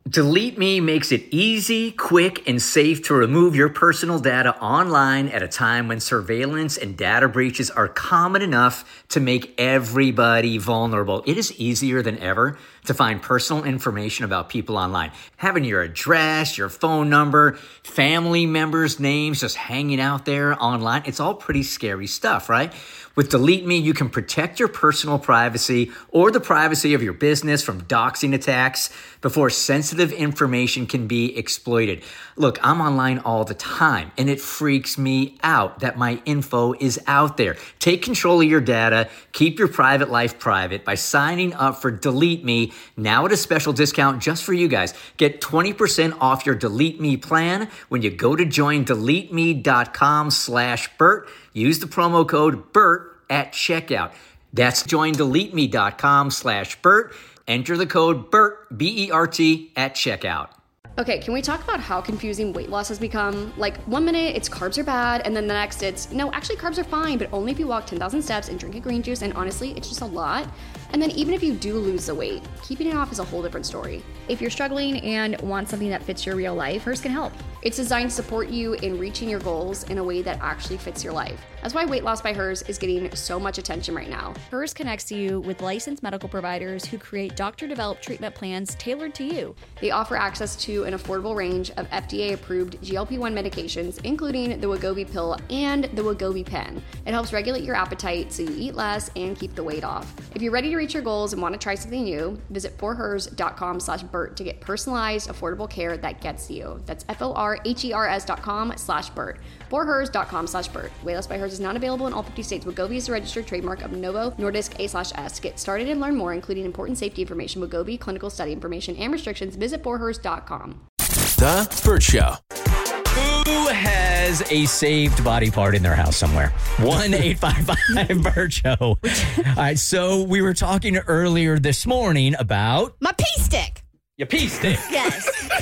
Delete Me makes it easy, quick, and safe to remove your personal data online at a time when surveillance and data breaches are common enough to make everybody vulnerable. It is easier than ever to find personal information about people online. Having your address, your phone number, family members' names just hanging out there online, it's all pretty scary stuff, right? With Delete Me, you can protect your personal privacy or the privacy of your business from doxing attacks before sensitive information can be exploited. Look, I'm online all the time, and it freaks me out that my info is out there. Take control of your data. Keep your private life private by signing up for Delete Me now at a special discount just for you guys. Get 20% off your Delete Me plan when you go to joindeleteme.com/Bert. Use the promo code BERT at checkout. That's joindeleteme.com/Bert. Enter the code BERT, B-E-R-T, at checkout. Okay, can we talk about how confusing weight loss has become? Like, 1 minute it's carbs are bad, and then the next it's, no, actually carbs are fine, but only if you walk 10,000 steps and drink a green juice, and honestly, it's just a lot. And then even if you do lose the weight, keeping it off is a whole different story. If you're struggling and want something that fits your real life, Hers can help. It's designed to support you in reaching your goals in a way that actually fits your life. That's why Weight Loss by Hers is getting so much attention right now. Hers connects you with licensed medical providers who create doctor-developed treatment plans tailored to you. They offer access to an affordable range of FDA-approved GLP-1 medications, including the Wegovy pill and the Wegovy pen. It helps regulate your appetite so you eat less and keep the weight off. If you're ready to reach your goals and want to try something new, visit forhers.com/Bert to get personalized, affordable care that gets you. That's forhers.com/Bert. forhers.com/Bert. Weight Loss by Hers is not available in all 50 states. Wegovy is a registered trademark of Novo Nordisk A/S. Get started and learn more, including important safety information, Wegovy clinical study information, and restrictions. Visit forhers.com. The Bert Show. Who has a saved body part in their house somewhere? 1-855-BERT-SHOW. All right, so we were talking earlier this morning about... My pee stick. Your pee stick. Yes.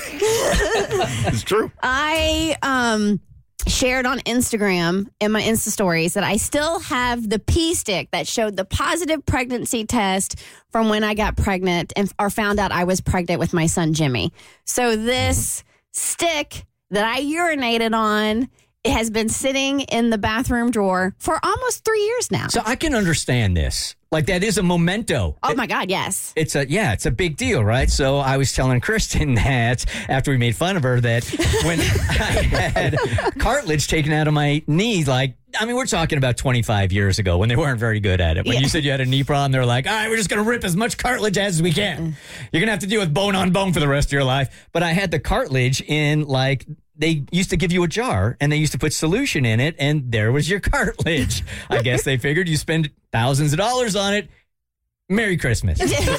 It's true. I shared on Instagram in my Insta stories that I still have the pee stick that showed the positive pregnancy test from when I got pregnant or found out I was pregnant with my son, Jimmy. So this stick that I urinated on, it has been sitting in the bathroom drawer for almost 3 years now. So I can understand this. Like, that is a memento. Oh, my God, yes. It's a big deal, right? So I was telling Kristen that after we made fun of her that when I had cartilage taken out of my knee, we're talking about 25 years ago when they weren't very good at it. When you said you had a knee problem, they're like, all right, we're just going to rip as much cartilage as we can. You're going to have to deal with bone on bone for the rest of your life. But I had the cartilage in, they used to give you a jar and they used to put solution in it, and there was your cartilage. I guess they figured you spend thousands of dollars on it. Merry Christmas.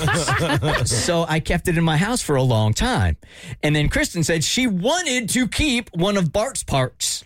So I kept it in my house for a long time. And then Kristen said she wanted to keep one of Bart's parts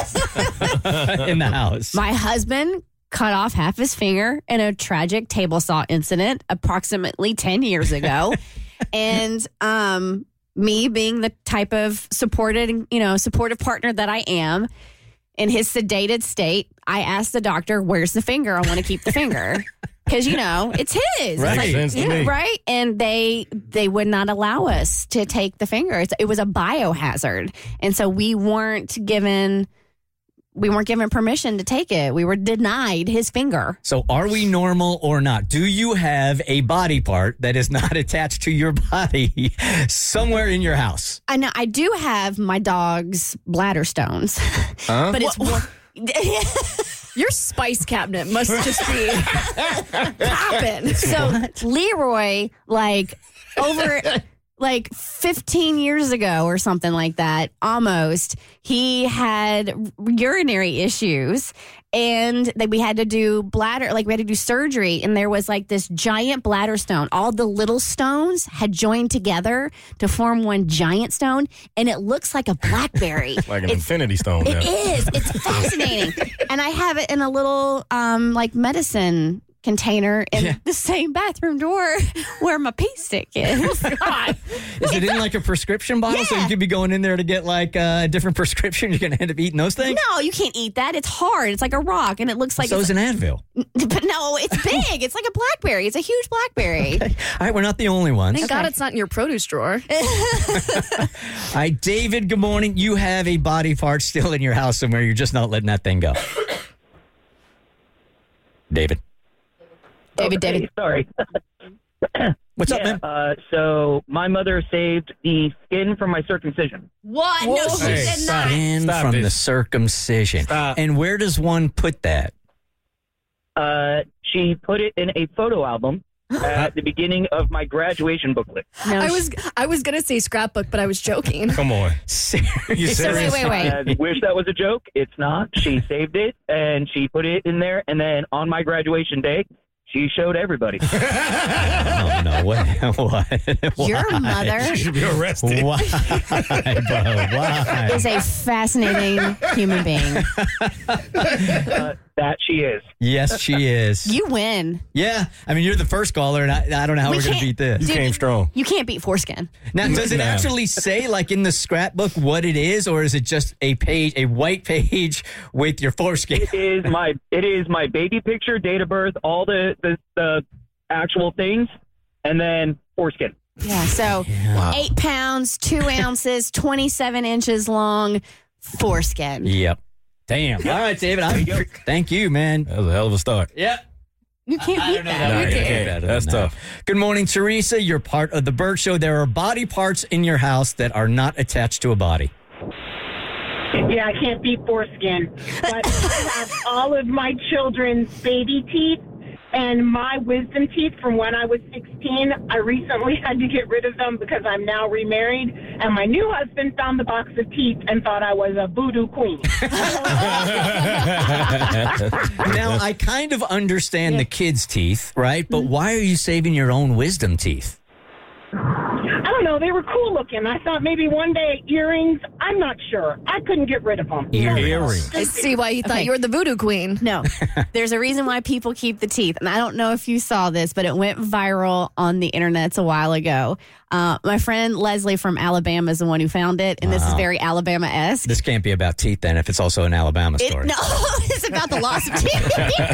in the house. My husband cut off half his finger in a tragic table saw incident approximately 10 years ago. And me being the type of supportive partner that I am, in his sedated state, I asked the doctor, where's the finger? I want to keep the finger. Because, it's his. Right. It's Sense to me. Right. And they would not allow us to take the finger. It was a biohazard. And so we weren't given permission to take it. We were denied his finger. So are we normal or not? Do you have a body part that is not attached to your body somewhere in your house? I know. I do have my dog's bladder stones. Huh? But it's... Your spice cabinet must just be popping. So Leroy, over 15 years ago or something like that, almost, he had urinary issues, and we had to do bladder, we had to do surgery, and there was this giant bladder stone. All the little stones had joined together to form one giant stone, and it looks like a blackberry. Like an infinity stone. It is. It's fascinating. And I have it in a little, medicine container in the same bathroom door where my pee stick is. God. Is it in like a prescription bottle? So you could be going in there to get like a different prescription. You're going to end up eating those things? No, you can't eat that. It's hard. It's like a rock, and it looks like So is an Advil. But no, it's big. It's like a blackberry. It's a huge blackberry. Okay. All right, we're not the only ones. Thank God it's not in your produce drawer. All right, David, good morning. You have a body part still in your house somewhere. You're just not letting that thing go. David. David. Sorry. What's up, man? So my mother saved the skin from my circumcision. What? No, she Hey, did stop. not. And Stop from it. the circumcision. Stop. And where does one put that? She put it in a photo album at the beginning of my graduation booklet. No, I was gonna say scrapbook, but I was joking. Come on. Seriously? You serious? wait. I wish that was a joke. It's not. She saved it and she put it in there. And then on my graduation day, she showed everybody. Oh, no. What? your mother You should be arrested. Why, bro? Why? is a fascinating human being. That she is. Yes, she is. You win. Yeah. I mean, you're the first caller, and I don't know how We we're going to can't- beat this. You came strong. You can't beat foreskin. Now, does it No. actually say, like, in the scrapbook what it is, or is it just a page, a white page with your foreskin? It is my baby picture, date of birth, all the actual things, and then foreskin. Yeah. So 8 pounds, 2 ounces, 27 inches long, foreskin. Yep. Damn. All right, David. Thank you, man. That was a hell of a start. Yep. You can't beat that. Nah, We you can't. can't. Better That's than that. tough. Good morning, Teresa. You're part of the Burt Show. There are body parts in your house that are not attached to a body. Yeah, I can't beat foreskin. But I have all of my children's baby teeth and my wisdom teeth from when I was 16. I recently had to get rid of them because I'm now remarried. And my new husband found the box of teeth and thought I was a voodoo queen. Now, I kind of understand the kids' teeth, right? But why are you saving your own wisdom teeth? I don't know. They were cool looking. I thought maybe one day earrings. I'm not sure. I couldn't get rid of them. Earrings. I see why you thought Okay. you were the voodoo queen. No, there's a reason why people keep the teeth. And I don't know if you saw this, but it went viral on the internet a while ago. My friend Leslie from Alabama is the one who found it. And this is very Alabama-esque. This can't be about teeth, then, if it's also an Alabama story. No, it's about the loss of teeth.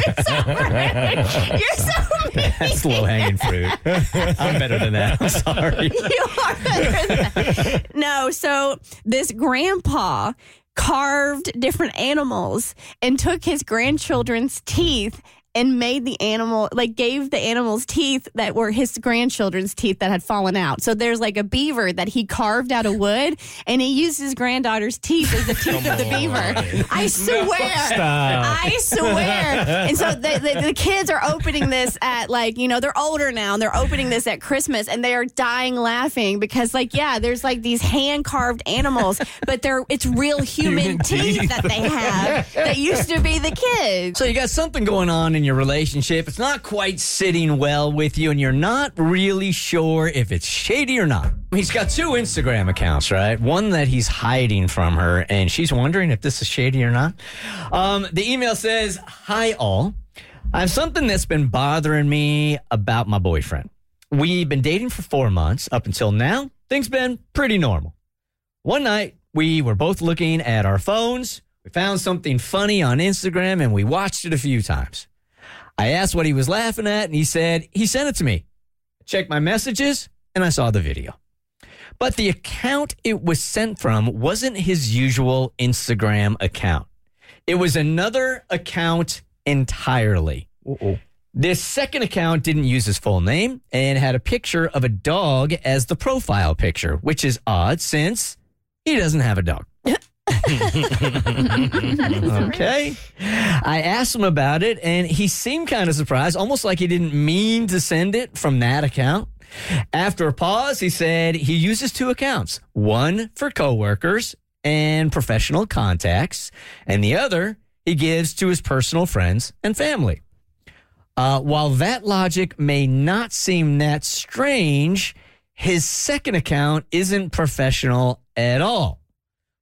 You're so mean. That's low-hanging fruit. I'm better than that. I'm sorry. You are better than that. No, so this grandpa carved different animals and took his grandchildren's teeth and made the animal, like gave the animals teeth that were his grandchildren's teeth that had fallen out. So there's like a beaver that he carved out of wood and he used his granddaughter's teeth as the teeth of the beaver. I swear. I swear. And so the kids are opening this at like, you know, they're older now and they're opening this at Christmas and they are dying laughing because like, yeah, there's like these hand carved animals, but it's real human teeth that they have that used to be the kids. So you got something going on in your relationship. It's not quite sitting well with you, and you're not really sure if it's shady or not. He's got 2 Instagram accounts, right? One that he's hiding from her, and she's wondering if this is shady or not. The email says, "Hi all. I have something that's been bothering me about my boyfriend. We've been dating for 4 months. Up until now, things been pretty normal. One night, we were both looking at our phones. We found something funny on Instagram, and we watched it a few times. I asked what he was laughing at, and he said he sent it to me. I checked my messages, and I saw the video. But the account it was sent from wasn't his usual Instagram account. It was another account entirely. This second account didn't use his full name and had a picture of a dog as the profile picture, which is odd since he doesn't have a dog. Okay. I asked him about it, and he seemed kind of surprised, almost like he didn't mean to send it from that account. After a pause, he said he uses 2 accounts, one for coworkers and professional contacts, and the other he gives to his personal friends and family. While that logic may not seem that strange, his second account isn't professional at all.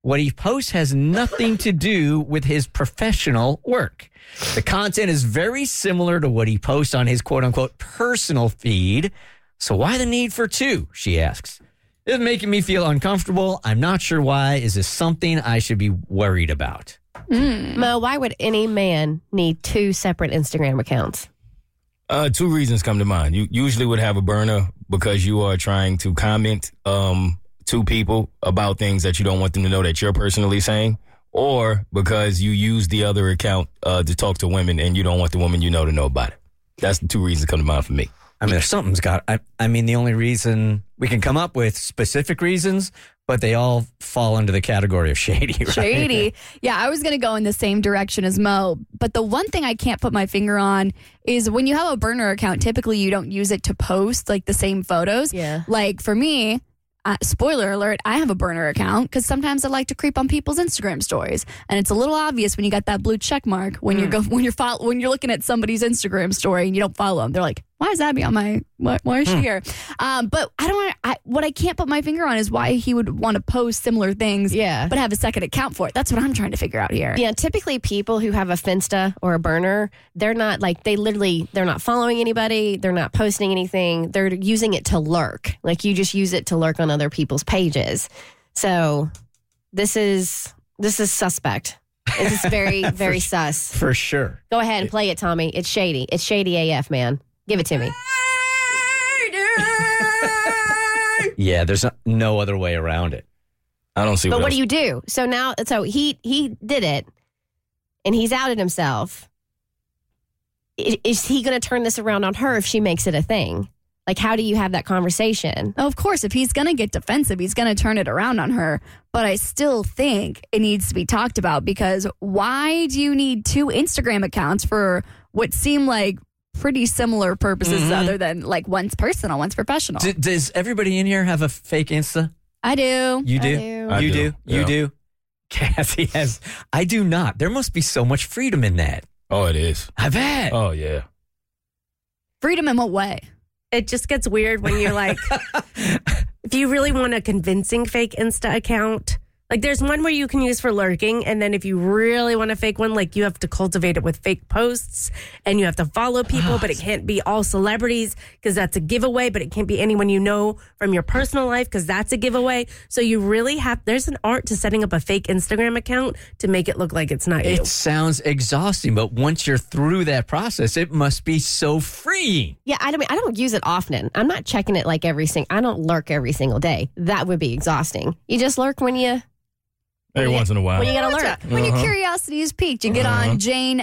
what he posts has nothing to do with his professional work. The content is very similar to what he posts on his quote-unquote personal feed. So why the need for two, she asks. It's making me feel uncomfortable. I'm not sure why. Is this something I should be worried about? Mo, why would any man need two separate Instagram accounts? Two reasons come to mind. You usually would have a burner because you are trying to comment to people about things that you don't want them to know that you're personally saying, or because you use the other account to talk to women and you don't want the woman you know to know about it. That's the two reasons that come to mind for me. I mean, there's something's got. I mean, the only reason we can come up with specific reasons, but they all fall under the category of shady. Right? Shady. Yeah, I was going to go in the same direction as Mo. But the one thing I can't put my finger on is when you have a burner account, typically you don't use it to post like the same photos. Yeah. Like for me, spoiler alert, I have a burner account because sometimes I like to creep on people's Instagram stories, and it's a little obvious when you got that blue check mark when you're looking at somebody's Instagram story and you don't follow them. They're like, why is Abby on my? Why is she here? But I don't. What I can't put my finger on is why he would want to post similar things. Yeah. But have a second account for it. That's what I'm trying to figure out here. Yeah, typically people who have a Finsta or a burner, they're not like they're not following anybody. They're not posting anything. They're using it to lurk. Like you just use it to lurk on other people's pages. So this is suspect. It's very, very sus. For sure. Go ahead and play it, Tommy. It's shady. It's shady AF, man. Give it to me. Yeah, there's no other way around it. I don't see. But what else. do you do? So now, he did it, and he's outed himself. Is he going to turn this around on her if she makes it a thing? Like, how do you have that conversation? Of course, if he's going to get defensive, he's going to turn it around on her. But I still think it needs to be talked about because why do you need two Instagram accounts for what seem like pretty similar purposes other than like one's personal, one's professional? Does everybody in here have a fake Insta? I do. You do? I You do. do? You Yeah. do? Kathy has. I do not. There must be so much freedom in that. Oh, it is. I bet. Oh, yeah. Freedom in what way? It just gets weird when you're like, if you really want a convincing fake Insta account, like there's one where you can use for lurking. And then if you really want a fake one, like you have to cultivate it with fake posts and you have to follow people, but it can't be all celebrities because that's a giveaway, but it can't be anyone you know from your personal life because that's a giveaway. So you really there's an art to setting up a fake Instagram account to make it look like it's not you. It sounds exhausting, but once you're through that process, it must be so freeing. Yeah, I don't use it often. I'm not checking it like I don't lurk every single day. That would be exhausting. You just lurk when you Once in a while. when you get alert. When your curiosity is piqued, you get on Jane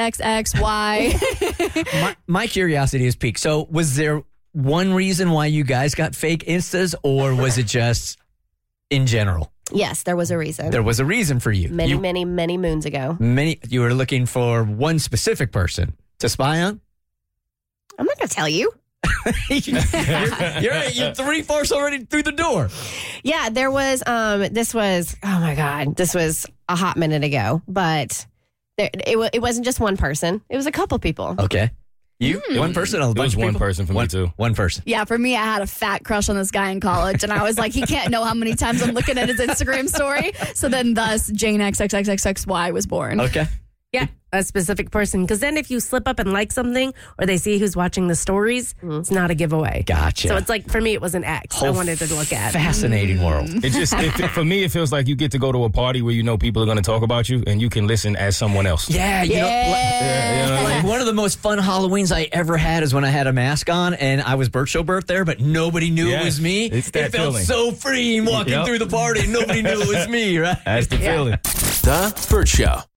XXXY. My curiosity is piqued. So, was there one reason why you guys got fake Instas, or was it just in general? Yes, there was a reason. There was a reason for you. Many moons ago. You were looking for one specific person to spy on? I'm not going to tell you. You're 3/4 already through the door. Yeah, there was, this was a hot minute ago, but it wasn't just one person. It was a couple people. Okay. You? One person? It was one person for me, too. One person. Yeah, for me, I had a fat crush on this guy in college, and I was like, he can't know how many times I'm looking at his Instagram story. So then, thus, Jane XXXXY was born. Okay. Yeah, a specific person. Because then if you slip up and like something or they see who's watching the stories, it's not a giveaway. Gotcha. So it's like, for me, it was an X I wanted to look at. Fascinating world. It just, for me, it feels like you get to go to a party where you know people are going to talk about you and you can listen as someone else. Yeah, you know, like one of the most fun Halloweens I ever had is when I had a mask on and I was Bert Schobert there, but nobody knew it was me. It's that it felt feeling. so freeing walking through the party and nobody knew it was me, right? That's the feeling. The Bert Show.